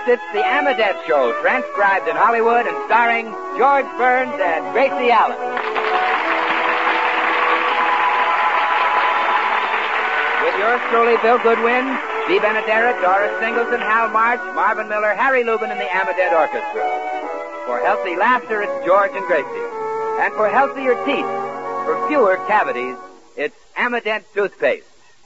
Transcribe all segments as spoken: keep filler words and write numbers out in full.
it's the Amadet Show, transcribed in Hollywood and starring George Burns and Gracie Allen. With yours truly, Bill Goodwin, Dee Benaderet, Doris Singleton, Hal March, Marvin Miller, Harry Lubin, and the Amadet Orchestra. For healthy laughter, it's George and Gracie. And for healthier teeth, for fewer cavities, it's Amadet toothpaste.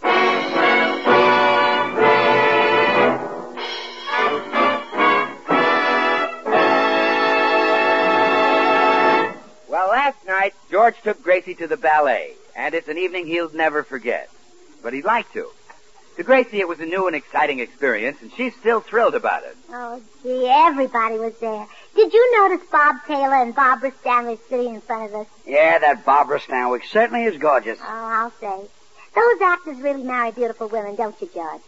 Well, last night, George took Gracie to the ballet, and it's an evening he'll never forget. But he'd like to. To Gracie, it was a new and exciting experience, and she's still thrilled about it. Oh, gee, everybody was there. Did you notice Bob Taylor and Barbara Stanwyck sitting in front of us? Yeah, that Barbara Stanwyck certainly is gorgeous. Oh, I'll say. Those actors really marry beautiful women, don't you, George?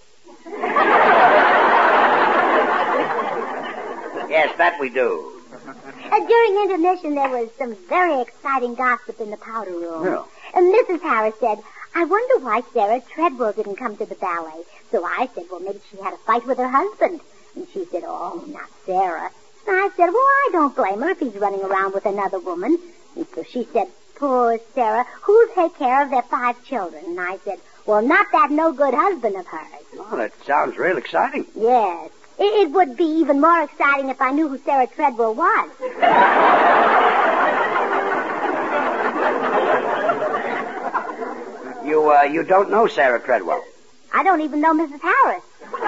Yes, that we do. Uh, during intermission, there was some very exciting gossip in the powder room. Yeah. And Missus Harris said, I wonder why Sarah Treadwell didn't come to the ballet. So I said, well, maybe she had a fight with her husband. And she said, oh, not Sarah. And I said, well, I don't blame her if he's running around with another woman. And so she said, poor Sarah, who'll take care of their five children? And I said, well, not that no-good husband of hers. Oh, that sounds real exciting. Yes. It, it would be even more exciting if I knew who Sarah Treadwell was. You, uh, you don't know Sarah Treadwell? I don't even know Missus Harris.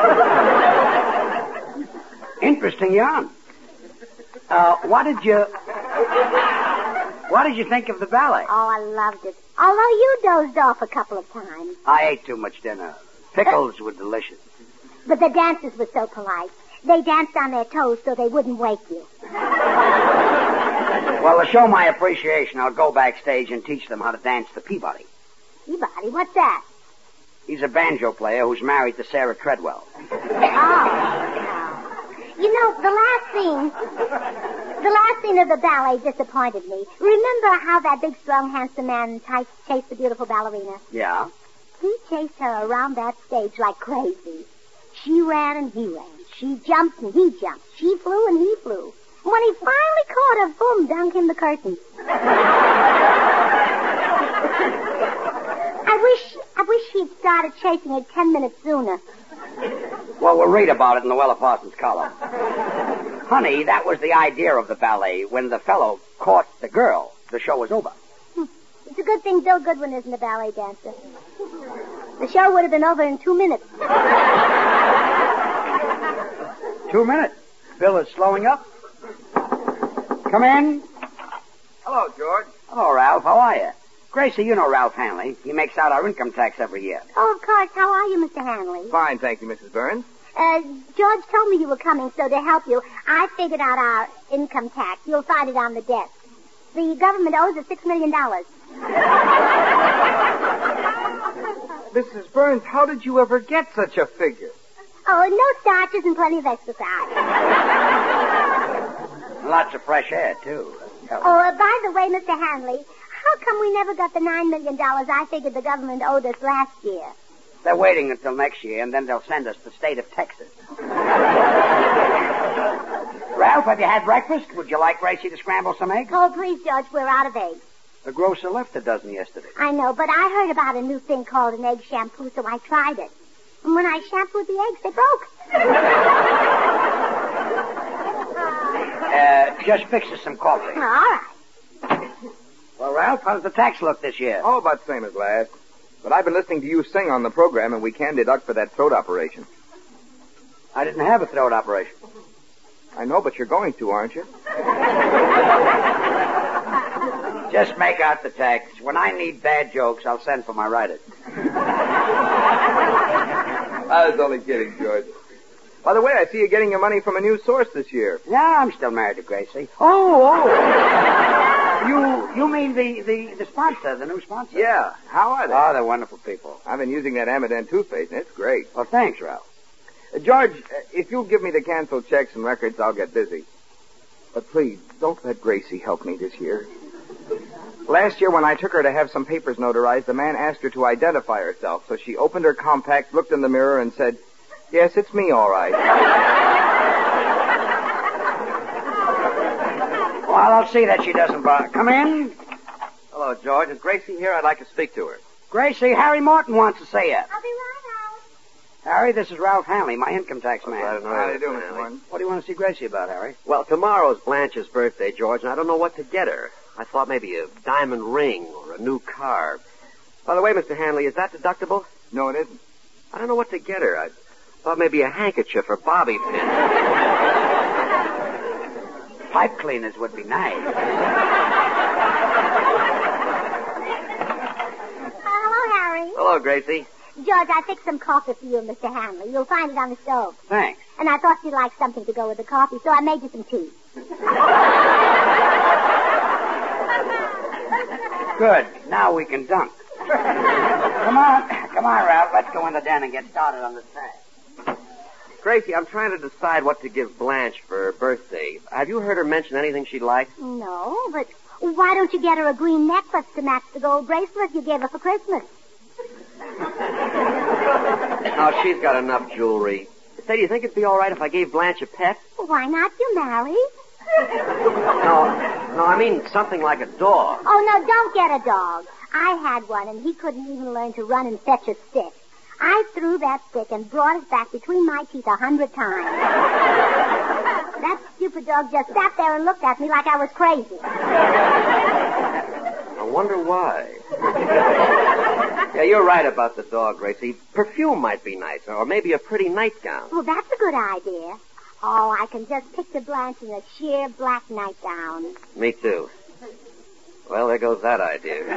Interesting yarn. Uh, what did you... What did you think of the ballet? Oh, I loved it. Although you dozed off a couple of times. I ate too much dinner. Pickles were delicious. But the dancers were so polite. They danced on their toes so they wouldn't wake you. Well, to show my appreciation, I'll go backstage and teach them how to dance the Peabody. Peabody? What's that? He's a banjo player who's married to Sarah Treadwell. Oh. You know, the last scene, the last scene of the ballet disappointed me. Remember how that big, strong, handsome man t- chased the beautiful ballerina? Yeah? He chased her around that stage like crazy. She ran and he ran. She jumped and he jumped. She flew and he flew. When he finally caught her, boom, down came the curtain. I wish, I wish he'd started chasing her ten minutes sooner. Well, we'll read about it in the Weller Parsons column. Honey, that was the idea of the ballet. When the fellow caught the girl, the show was over. Hmm. It's a good thing Bill Goodwin isn't a ballet dancer. The show would have been over in two minutes. Two minutes. Bill is slowing up. Come in. Hello, George. Hello, Ralph. How are you? Gracie, you know Ralph Hanley. He makes out our income tax every year. Oh, of course. How are you, Mister Hanley? Fine, thank you, Missus Burns. Uh, George told me you were coming, so to help you, I figured out our income tax. You'll find it on the desk. The government owes us six million dollars. Missus Burns, how did you ever get such a figure? Oh, no starches and plenty of exercise. Lots of fresh air, too. Oh, uh, by the way, Mister Hanley, how come we never got the nine million dollars I figured the government owed us last year? They're waiting until next year, and then they'll send us the state of Texas. Ralph, have you had breakfast? Would you like Gracie to scramble some eggs? Oh, please, George, we're out of eggs. The grocer left a dozen yesterday. I know, but I heard about a new thing called an egg shampoo, so I tried it. And when I shampooed the eggs, they broke. uh, just fix us some coffee. All right. Well, Ralph, how does the tax look this year? Oh, about the same as last. But I've been listening to you sing on the program, and we can deduct for that throat operation. I didn't have a throat operation. I know, but you're going to, aren't you? Just make out the tax. When I need bad jokes, I'll send for my writer. I was only kidding, George. By the way, I see you're getting your money from a new source this year. Yeah, I'm still married to Gracie. Oh, oh. You you mean the, the, the sponsor, the new sponsor? Yeah. How are they? Oh, they're wonderful people. I've been using that Amadet toothpaste, and it's great. Well, thanks, Ralph. Uh, George, uh, if you'll give me the canceled checks and records, I'll get busy. But please, don't let Gracie help me this year. Last year, when I took her to have some papers notarized, the man asked her to identify herself, so she opened her compact, looked in the mirror, and said, yes, it's me, all right. Well, I'll see that she doesn't bother. Come in. Hello, George. Is Gracie here? I'd like to speak to her. Gracie, Harry Morton wants to see you. I'll be right out. Harry, this is Ralph Hanley, my income tax man. Well, How do you do, Hanley. Mister Morton? What do you want to see Gracie about, Harry? Well, tomorrow's Blanche's birthday, George, and I don't know what to get her. I thought maybe a diamond ring or a new car. By the way, Mister Hanley, is that deductible? No, it isn't. I don't know what to get her. I thought maybe a handkerchief or bobby pin. Pipe cleaners would be nice. Hello, Harry. Hello, Gracie. George, I fixed some coffee for you and Mister Hanley. You'll find it on the stove. Thanks. And I thought you'd like something to go with the coffee, so I made you some tea. Good. Now we can dunk. Come on. Come on, Ralph. Let's go in the den and get started on the set. Gracie, I'm trying to decide what to give Blanche for her birthday. Have you heard her mention anything she'd like? No, but why don't you get her a green necklace to match the gold bracelet you gave her for Christmas? No, she's got enough jewelry. Say, do you think it'd be all right if I gave Blanche a pet? Well, why not? You married. No, no, I mean something like a dog. Oh, no, don't get a dog. I had one, and he couldn't even learn to run and fetch a stick. I threw that stick and brought it back between my teeth a hundred times. That stupid dog just sat there and looked at me like I was crazy. I wonder why. Yeah, you're right about the dog, Gracie. Perfume might be nice, or maybe a pretty nightgown. Well, that's a good idea. Oh, I can just picture Blanche in a sheer black nightgown. Me too. Well, there goes that idea.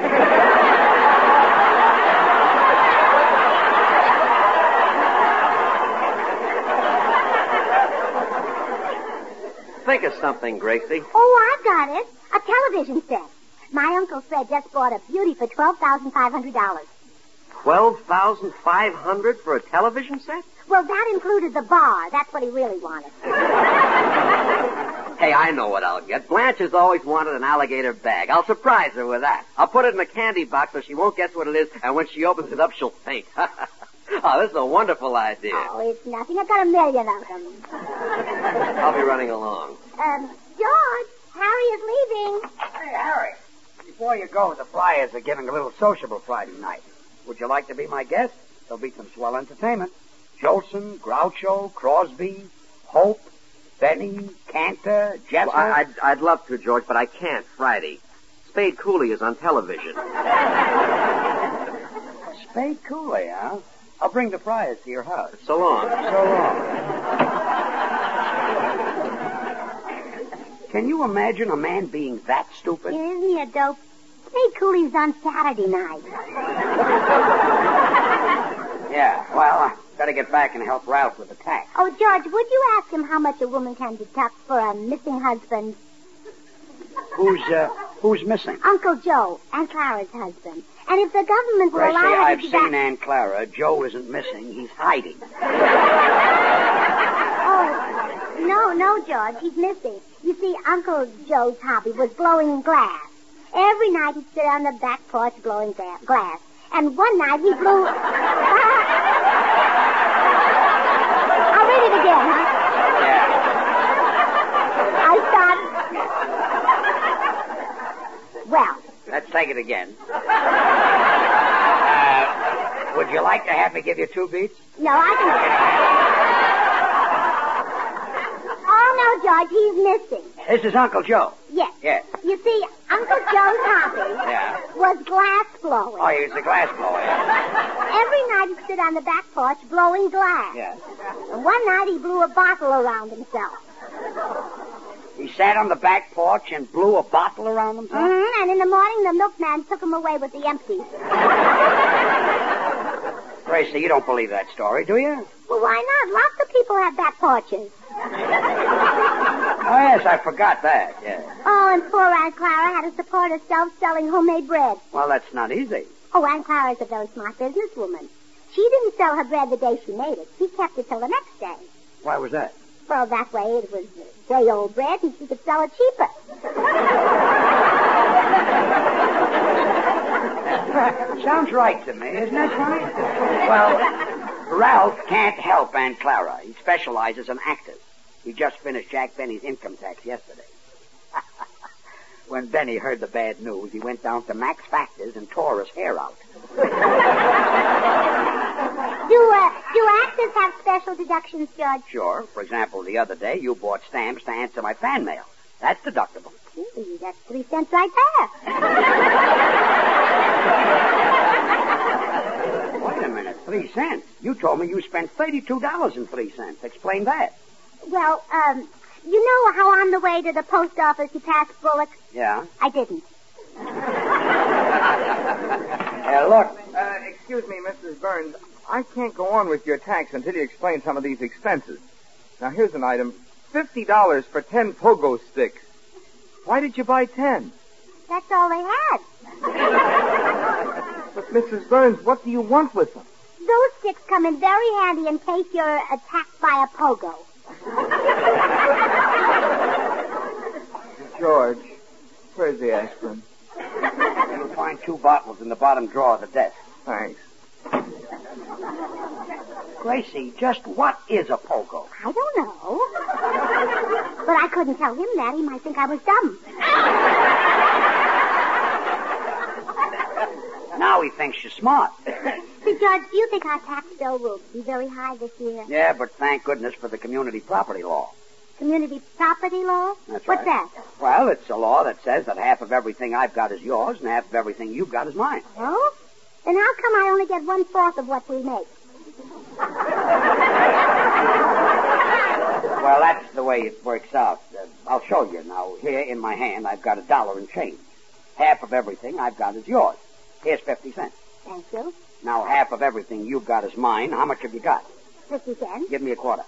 Think of something, Gracie. Oh, I've got it. A television set. My Uncle Fred just bought a beauty for twelve thousand five hundred dollars. Twelve thousand five hundred for a television set? Well, that included the bar. That's what he really wanted. Hey, I know what I'll get. Blanche has always wanted an alligator bag. I'll surprise her with that. I'll put it in a candy box so she won't guess what it is, and when she opens it up, she'll faint. Oh, this is a wonderful idea. Oh, it's nothing. I've got a million of them. I'll be running along. Um, George, Harry is leaving. Hey, Harry. Before you go, the Flyers are giving a little sociable Friday night. Would you like to be my guest? There'll be some swell entertainment. Jolson, Groucho, Crosby, Hope, Benny, Cantor, Jessel. Well, I, I'd, I'd love to, George, but I can't Friday. Spade Cooley is on television. Spade Cooley, huh? I'll bring the Flyers to your house. So long. So long. Can you imagine a man being that stupid? Isn't he a dope? Spade Cooley's on Saturday night. Yeah, well, I better get back and help Ralph with the tax. Oh, George, would you ask him how much a woman can deduct for a missing husband? Who's, uh, who's missing? Uncle Joe, Aunt Clara's husband. And if the government will Gracie, allow her I've to seen deduct... Aunt Clara. Joe isn't missing. He's hiding. Oh, no, no, George, he's missing. You see, Uncle Joe's hobby was blowing glass. Every night he'd sit on the back porch blowing gra- glass. And one night he blew... I'll read it again, huh? Yeah. I thought... Well... Let's take it again. Uh, would you like to have me give you two beats? No, I can... Oh, no, George, he's missing. This is Uncle Joe. Yes. Yes. You see, Uncle Joe's hobby Yeah. was glass blowing. Oh, he's a glass blower. Every night he'd sit on the back porch blowing glass. Yeah. And one night he blew a bottle around himself. He sat on the back porch and blew a bottle around himself? Mm-hmm. And in the morning, the milkman took him away with the empties. Gracie, you don't believe that story, do you? Well, why not? Lots of people have back porches. Oh, yes, I forgot that, yeah. Oh, and poor Aunt Clara had to support herself selling homemade bread. Well, that's not easy. Oh, Aunt Clara's a very smart businesswoman. She didn't sell her bread the day she made it. She kept it till the next day. Why was that? Well, that way it was day-old bread and she could sell it cheaper. Sounds right to me, isn't that right? Well, Ralph can't help Aunt Clara. He specializes in actors. He just finished Jack Benny's income tax yesterday. When Benny heard the bad news, he went down to Max Factor's and tore his hair out. Do, uh, do actors have special deductions, George? Sure. For example, the other day, you bought stamps to answer my fan mail. That's deductible. Gee, that's three cents right there. Wait a minute, three cents? You told me you spent thirty-two dollars and three cents. Explain that. Well, um, you know how on the way to the post office you passed Bullock? Yeah? I didn't. Uh, look. Uh, excuse me, Missus Burns. I can't go on with your tax until you explain some of these expenses. Now, here's an item. Fifty dollars for ten pogo sticks. Why did you buy ten? That's all they had. But, Missus Burns, what do you want with them? Those sticks come in very handy in case you're attacked by a pogo. George, where's the aspirin? You'll find two bottles in the bottom drawer of the desk. Thanks. Gracie, just what is a pogo? I don't know. But I couldn't tell him that. He might think I was dumb. Now he thinks you're smart. See, George, do you think our tax bill will be very high this year? Yeah, but thank goodness for the community property law. Community property law? That's What's right. that? Well, it's a law that says that half of everything I've got is yours and half of everything you've got is mine. Oh? Then how come I only get one-fourth of what we make? Well, that's the way it works out. Uh, I'll show you now. Here in my hand, I've got a dollar and change. Half of everything I've got is yours. Here's fifty cents. Thank you. Now, half of everything you've got is mine. How much have you got? Fifty cents. Give me a quarter.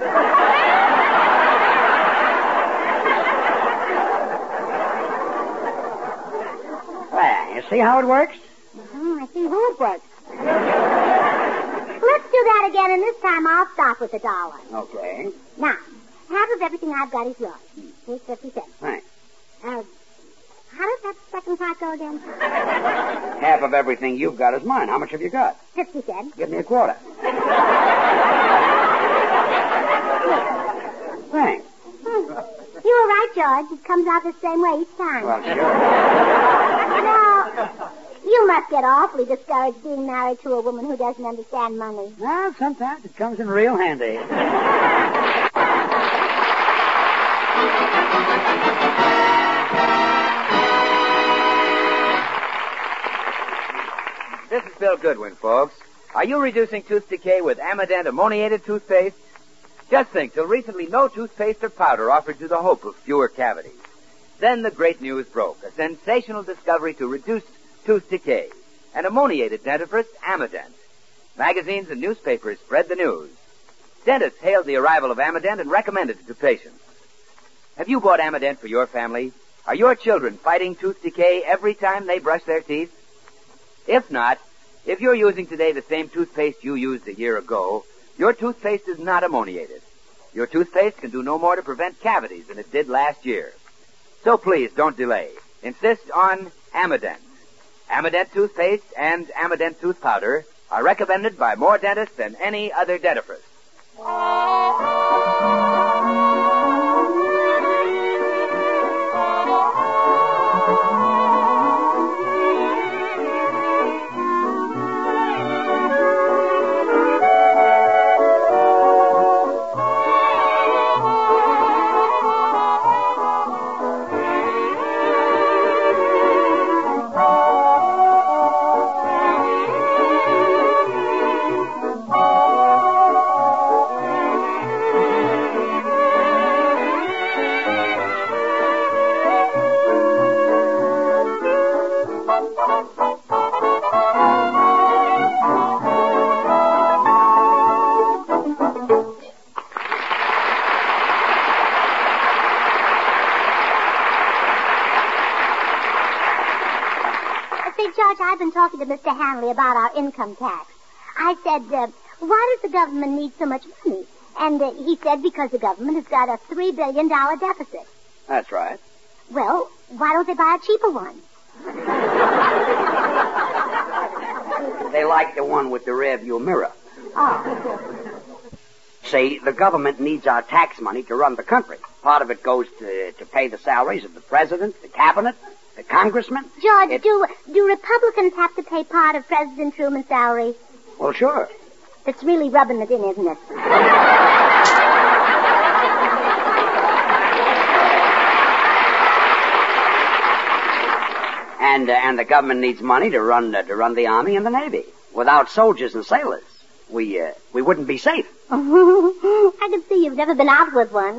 Well, you see how it works? Oh, I see how it works. Let's do that again, and this time I'll start with a dollar. Okay. Now, half of everything I've got is yours. Here's fifty cents. Thanks. Uh, how does that second part go again? Half of everything you've got is mine. How much have you got? Fifty cents. Give me a quarter. Thanks. Hmm. You were right, George. It comes out the same way each time. Well, sure. Now, you must get awfully discouraged being married to a woman who doesn't understand money. Well, sometimes it comes in real handy. This is Bill Goodwin, folks. Are you reducing tooth decay with Amident ammoniated toothpaste? Just think, till recently, no toothpaste or powder offered you the hope of fewer cavities. Then the great news broke, a sensational discovery to reduce tooth decay. An ammoniated dentifrice, Amident. Magazines and newspapers spread the news. Dentists hailed the arrival of Amident and recommended it to patients. Have you bought Amident for your family? Are your children fighting tooth decay every time they brush their teeth? If not, if you're using today the same toothpaste you used a year ago, your toothpaste is not ammoniated. Your toothpaste can do no more to prevent cavities than it did last year. So please, don't delay. Insist on Amident. Amident toothpaste and Amident tooth powder are recommended by more dentists than any other dentifrice. George, I've been talking to Mister Hanley about our income tax. I said, uh, why does the government need so much money? And uh, he said because the government has got a three billion dollars deficit. That's right. Well, why don't they buy a cheaper one? They like the one with the rear view mirror. Oh. see, the government needs our tax money to run the country. Part of it goes to, to pay the salaries of the president, the cabinet, the congressmen. George, It- do do Republicans have to pay part of President Truman's salary? Well, sure. It's really rubbing it in, isn't it? And uh, and the government needs money to run uh, to run the army and the navy. Without soldiers and sailors, we uh, we wouldn't be safe. I can see you've never been out with one.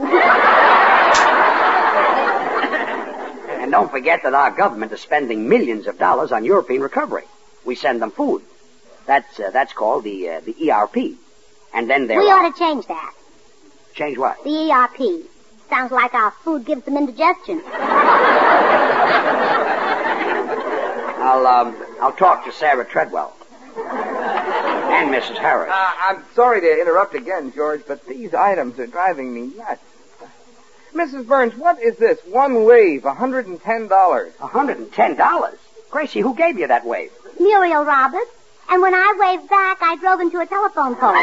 And don't forget that our government is spending millions of dollars on European recovery. We send them food. That's uh, that's called the uh, the E R P. And then there We are... ought to change that. Change what? The E R P. Sounds like our food gives them indigestion. I'll um I'll talk to Sarah Treadwell. And Missus Harris. Uh, I'm sorry to interrupt again, George, but these items are driving me nuts. Missus Burns, what is this? One wave, one hundred ten dollars. one hundred ten dollars? Gracie, who gave you that wave? Muriel Roberts. And when I waved back, I drove into a telephone pole.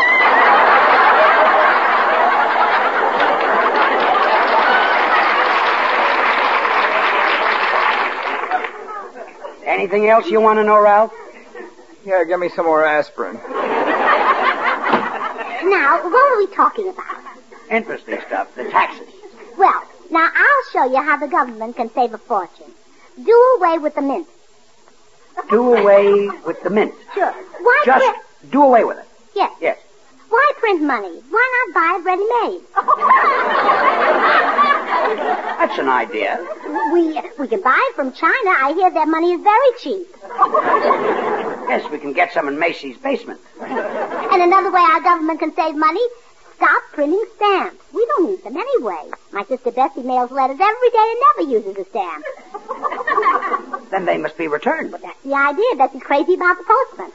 Anything else you want to know, Ralph? Yeah, give me some more aspirin. Now, what are we talking about? Interesting stuff. The taxes. Well, now I'll show you how the government can save a fortune. Do away with the mint. Do away with the mint. Sure. Why Just print... do away with it. Yes. Yes. Why print money? Why not buy it ready-made? That's an idea. We we can buy it from China. I hear their money is very cheap. Yes, we can get some in Macy's basement. And another way our government can save money, stop printing stamps. We don't need them anyway. My sister Bessie mails letters every day and never uses a stamp. Then they must be returned. But that's the idea. Bessie's crazy about the postman.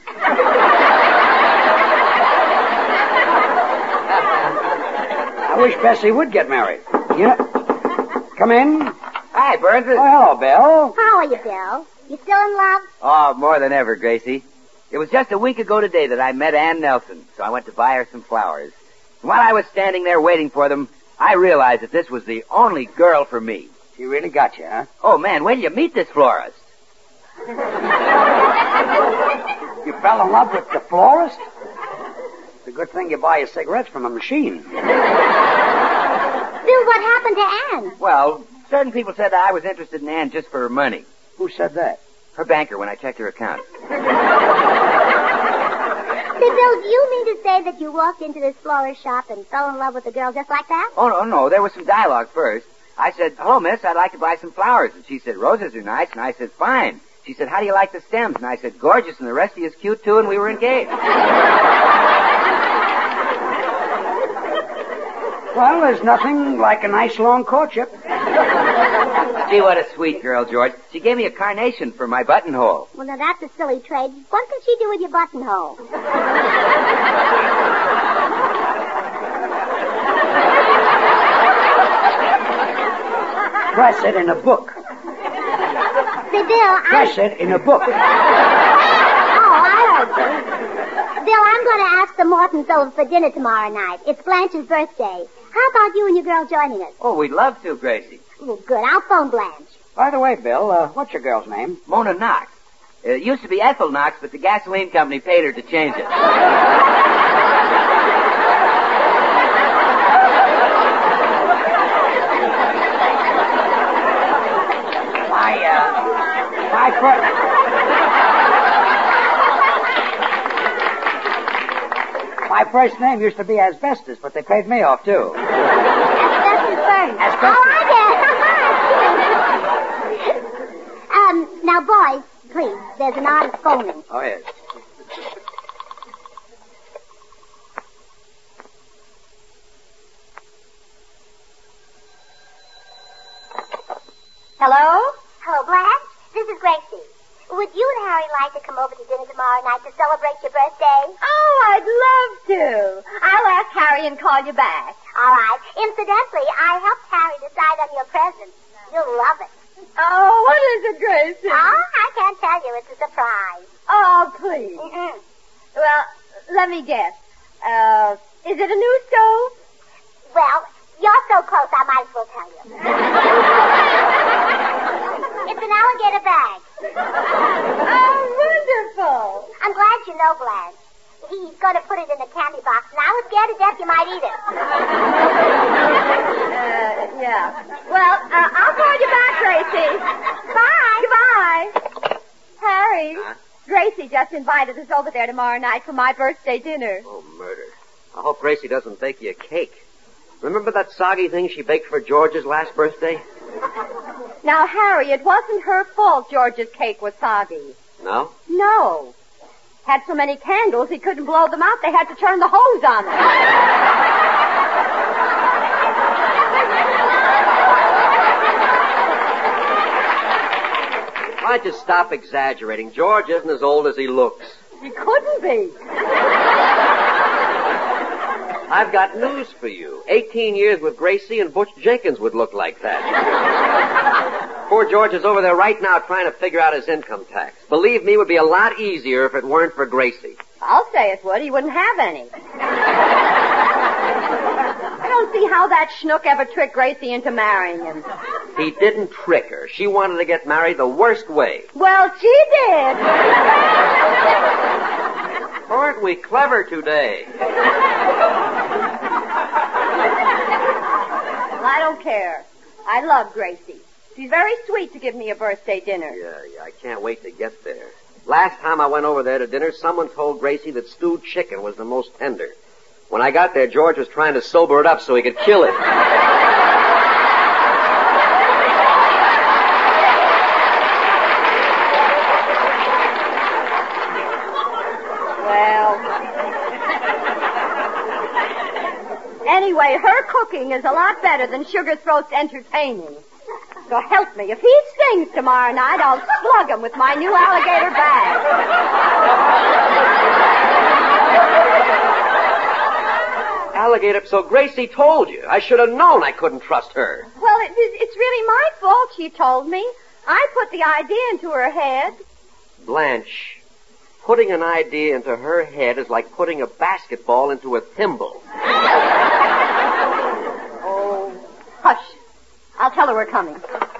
I wish Bessie would get married. Yeah. Come in. Hi, Burns. Oh, hello, Bill. How are you, Bill? You still in love? Oh, more than ever, Gracie. It was just a week ago today that I met Ann Nelson, so I went to buy her some flowers. And while I was standing there waiting for them, I realized that this was the only girl for me. She really got you, huh? Oh, man, when did you meet this florist? You fell in love with the florist? It's a good thing you buy your cigarettes from a machine. Bill, what happened to Anne? Well, certain people said that I was interested in Ann just for her money. Who said that? Her banker when I checked her account. Say, Bill, do you mean to say that you walked into this florist shop and fell in love with a girl just like that? Oh, no, no, there was some dialogue first. I said, hello, miss, I'd like to buy some flowers. And she said, roses are nice. And I said, fine. She said, how do you like the stems? And I said, gorgeous. And the rest of you is cute, too. And we were engaged. Well, there's nothing like a nice long courtship. Gee, what a sweet girl, George. She gave me a carnation for my buttonhole. Well, now that's a silly trade. What can she do with your buttonhole? Press it in a book. Say, Bill, I... Press it in a book. Oh, I heard you. Bill, I'm going to ask the Mortons over for dinner tomorrow night. It's Blanche's birthday. How about you and your girl joining us? Oh, we'd love to, Gracie. Oh, good. I'll phone Blanche. By the way, Bill, uh, what's your girl's name? Mona Knox. It used to be Ethel Knox, but the gasoline company paid her to change it. My, uh, my first... My first name used to be Asbestos, but they paid me off, too. Asbestos Burns. Asbestos. Oh, I get Um, now, boys, please, there's an artist phoning. Oh, yes. Hello? Hello, Blanche. This is Gracie. Would you and Harry like to come over to dinner tomorrow night to celebrate your birthday? Oh, I'd love to. I'll ask Harry and call you back. All right. Incidentally, I helped Harry decide on your present. You'll love it. Oh, what is it, Gracie? Oh, I can't tell you. It's a surprise. Oh, please. Mm-mm. Well, let me guess. Uh, Is it a new stove? Well, you're so close, I might as well tell you. It's an alligator bag. Oh, wonderful. I'm glad you know, Blanche. He's going to put it in a candy box, and I was scared to death you might eat it. Uh, yeah. Well, uh, I'll call you back, Gracie. Bye. Goodbye. Harry, Huh? Gracie just invited us over there tomorrow night for my birthday dinner. Oh, murder. I hope Gracie doesn't bake you a cake. Remember that soggy thing she baked for George's last birthday? Now, Harry, it wasn't her fault George's cake was soggy. No? No. Had so many candles he couldn't blow them out. They had to turn the hose on them. Why don't you stop exaggerating? George isn't as old as he looks. He couldn't be. I've got news for you. Eighteen years with Gracie and Butch Jenkins would look like that. Poor George is over there right now trying to figure out his income tax. Believe me, it would be a lot easier if it weren't for Gracie. I'll say it would. He wouldn't have any. I don't see how that schnook ever tricked Gracie into marrying him. He didn't trick her. She wanted to get married the worst way. Well, she did. Aren't we clever today? Well, I don't care. I love Gracie. She's very sweet to give me a birthday dinner. Yeah, yeah, I can't wait to get there. Last time I went over there to dinner, someone told Gracie that stewed chicken was the most tender. When I got there, George was trying to sober it up so he could kill it. Well, anyway, her cooking is a lot better than Sugar Throat's entertaining. So help me, if he sings tomorrow night, I'll slug him with my new alligator bag. Alligator, so Gracie told you. I should have known I couldn't trust her. Well, it, it's really my fault, she told me. I put the idea into her head. Blanche, putting an idea into her head is like putting a basketball into a thimble. Oh, hush. I'll tell her we're coming.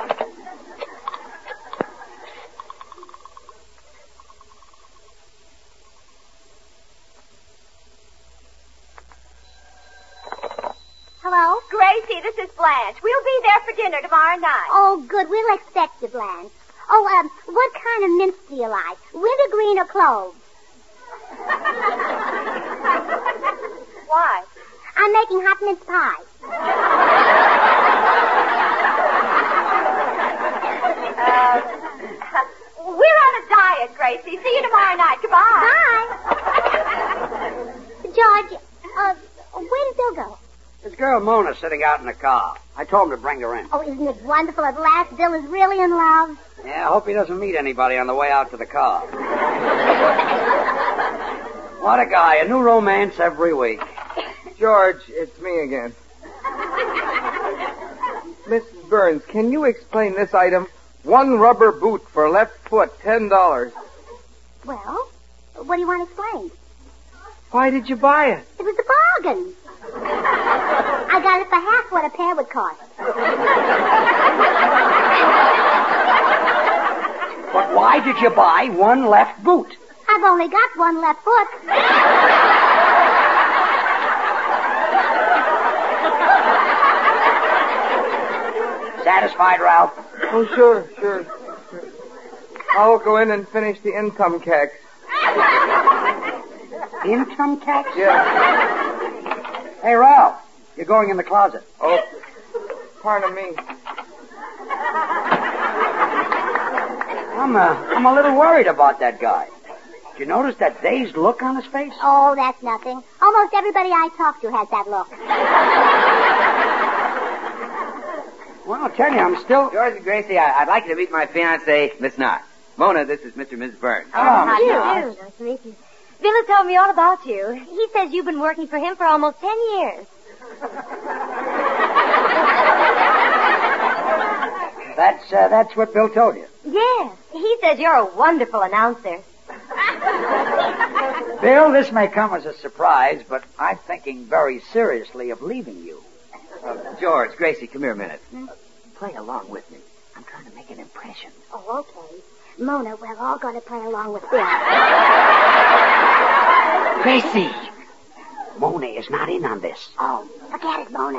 Hello? Gracie, this is Blanche. We'll be there for dinner tomorrow night. Oh, good. We'll expect you, Blanche. Oh, um, what kind of mince do you like? Wintergreen or cloves? Why? I'm making hot mince pie. Uh, we're on a diet, Gracie. See you tomorrow night. Goodbye. Bye. George, uh, where did Bill go? This girl Mona's sitting out in the car. I told him to bring her in. Oh, isn't it wonderful? At last, Bill is really in love. Yeah, I hope he doesn't meet anybody on the way out to the car. What a guy. A new romance every week. George, it's me again. Missus Burns, can you explain this item? One rubber boot for left foot, ten dollars. Well, what do you want explained? Why did you buy it? It was a bargain. I got it for half what a pair would cost. But why did you buy one left boot? I've only got one left foot. Satisfied, Ralph? Oh, sure, sure, sure. I'll go in and finish the income tax. Income tax? Yeah. Hey, Ralph, you're going in the closet. Oh, pardon me. I'm, uh, I'm a little worried about that guy. Did you notice that dazed look on his face? Oh, that's nothing. Almost everybody I talk to has that look. Well, I'll tell you, I'm still... George and Gracie, I, I'd like you to meet my fiancée, Miss Knott. Mona, this is Mister and Missus Burns. Oh, how do you Miss do? Nice to meet you. Bill told me all about you. He says you've been working for him for almost ten years. That's, uh, that's what Bill told you. Yes. He says you're a wonderful announcer. Bill, this may come as a surprise, but I'm thinking very seriously of leaving you. Uh, George, Gracie, come here a minute. Hmm? Play along with me. I'm trying to make an impression. Oh, okay. Mona, we're all going to play along with Bill. Gracie, Mona is not in on this. Oh, forget it, Mona.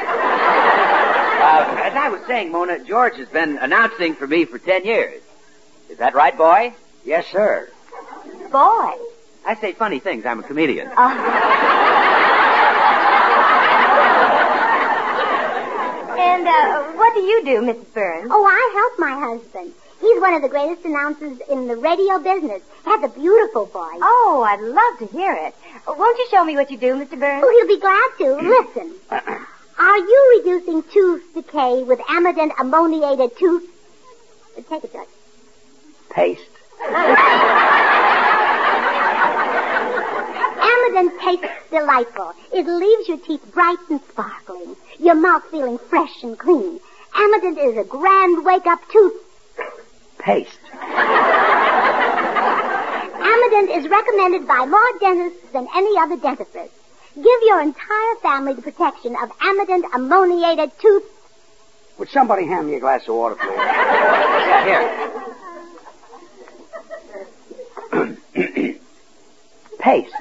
Uh, as I was saying, Mona, George has been announcing for me for ten years. Is that right, boy? Yes, sir. Boy. I say funny things. I'm a comedian. Uh, and uh, what do you do, Missus Burns? Oh, I help my husband. He's one of the greatest announcers in the radio business. He has a beautiful voice. Oh, I'd love to hear it. Won't you show me what you do, Mister Burns? Oh, he'll be glad to. Listen. Are you reducing tooth decay with Amident ammoniated tooth? Take it, George. Paste. Amident tastes delightful. It leaves your teeth bright and sparkling. Your mouth feeling fresh and clean. Amident is a grand wake-up tooth. Paste. Amident is recommended by more dentists than any other dentifrice. Give your entire family the protection of Amident ammoniated tooth. Would somebody hand me a glass of water, please? Yeah, here. Paste.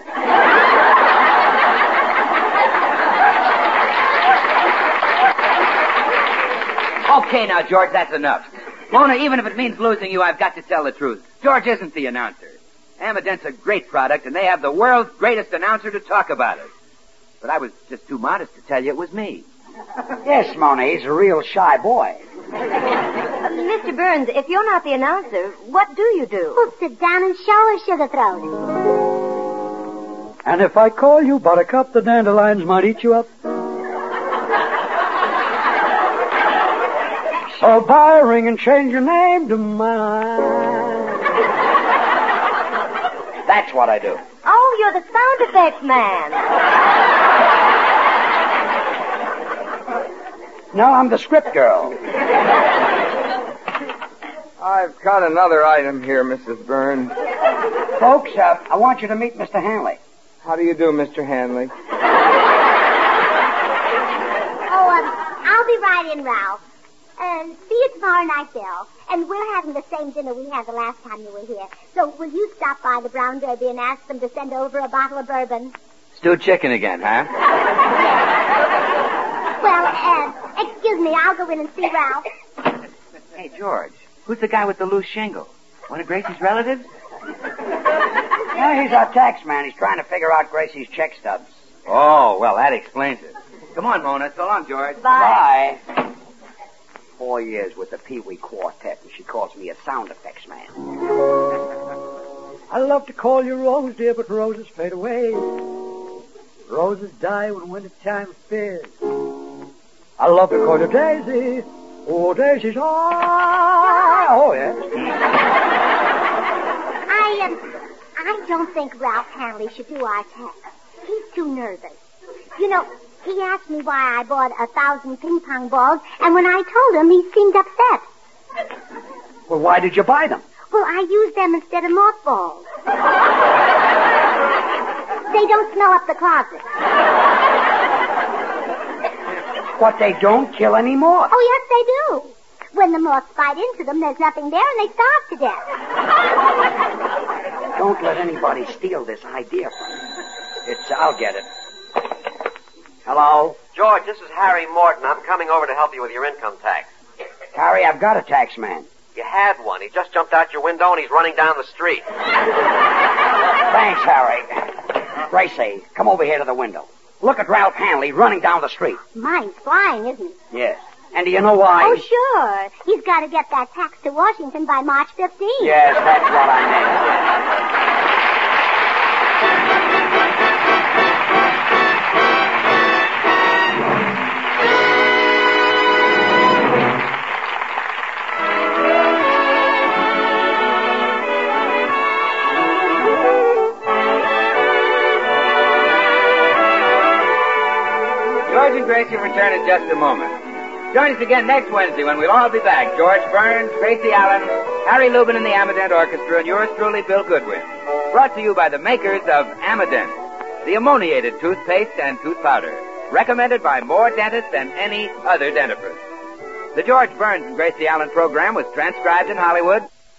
Okay, now, George, that's enough. Mona, even if it means losing you, I've got to tell the truth. George isn't the announcer. Amident's a great product, and they have the world's greatest announcer to talk about it. But I was just too modest to tell you it was me. Yes, Mona, he's a real shy boy. Uh, Mister Burns, if you're not the announcer, what do you do? Well, sit down and show her, Sugar Throat. And if I call you Buttercup, the dandelions might eat you up. So buy a ring and change your name to mine. That's what I do. Oh, you're the sound effects man. No, I'm the script girl. I've got another item here, Missus Burns. Folks, uh, I want you to meet Mister Hanley. How do you do, Mister Hanley? Oh, um, I'll be right in, Ralph. Um, see you tomorrow night, Bill. And we're having the same dinner we had the last time you were here. So will you stop by the Brown Derby and ask them to send over a bottle of bourbon? Stewed chicken again, huh? Well, uh, excuse me, I'll go in and see Ralph. Hey, George, who's the guy with the loose shingle? One of Gracie's relatives? Yeah, he's our tax man. He's trying to figure out Gracie's check stubs. Oh, well, that explains it. Come on, Mona. So long, George. Bye. Bye. Four years with the Pee Wee Quartet, and she calls me a sound effects man. I love to call you Rose, dear, but roses fade away. Roses die when wintertime appears. I love to call you Daisy. Oh, Daisy's ah, oh yeah. I um, I don't think Ralph Hanley should do our test. He's too nervous. You know, he asked me why I bought a thousand ping pong balls, and when I told him, he seemed upset. Well, why did you buy them? Well, I used them instead of mothballs. They don't smell up the closet. But they don't kill any moths. Oh, yes, they do. When the moths bite into them, there's nothing there, and they starve to death. Don't let anybody steal this idea from you. It's, I'll get it. Hello? George, this is Harry Morton. I'm coming over to help you with your income tax. Harry, I've got a tax man. You had one. He just jumped out your window and he's running down the street. Thanks, Harry. Gracie, come over here to the window. Look at Ralph Hanley running down the street. Mine's flying, isn't it? Yes. And do you know why? Oh, sure. He's got to get that tax to Washington by March fifteenth. Yes, that's what I meant. George and Gracie will return in just a moment. Join us again next Wednesday when we'll all be back. George Burns, Gracie Allen, Harry Lubin and the Amident Orchestra, and yours truly, Bill Goodwin. Brought to you by the makers of Amadent, the ammoniated toothpaste and tooth powder. Recommended by more dentists than any other dentifrice. The George Burns and Gracie Allen program was transcribed in Hollywood